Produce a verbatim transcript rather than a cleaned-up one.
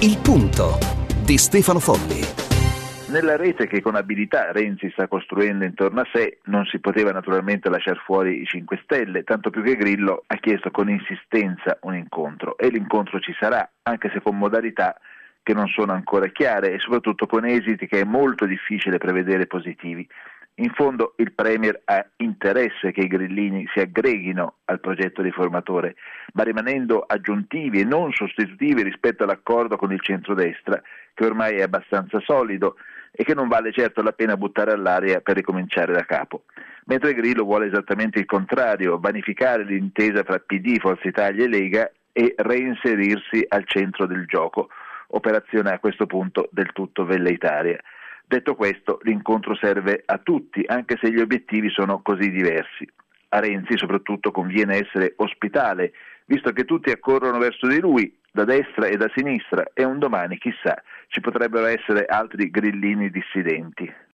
Il punto di Stefano Folli. Nella rete che con abilità Renzi sta costruendo intorno a sé non si poteva naturalmente lasciare fuori i cinque Stelle, tanto più che Grillo ha chiesto con insistenza un incontro e l'incontro ci sarà, anche se con modalità che non sono ancora chiare e soprattutto con esiti che è molto difficile prevedere positivi. In fondo il Premier ha interesse che i grillini si aggreghino al progetto riformatore, ma rimanendo aggiuntivi e non sostitutivi rispetto all'accordo con il centrodestra, che ormai è abbastanza solido e che non vale certo la pena buttare all'aria per ricominciare da capo. Mentre Grillo vuole esattamente il contrario, vanificare l'intesa tra P D, Forza Italia e Lega e reinserirsi al centro del gioco, operazione a questo punto del tutto velleitaria. Detto questo, l'incontro serve a tutti, anche se gli obiettivi sono così diversi. A Renzi soprattutto conviene essere ospitale, visto che tutti accorrono verso di lui, da destra e da sinistra, e un domani, chissà, ci potrebbero essere altri grillini dissidenti.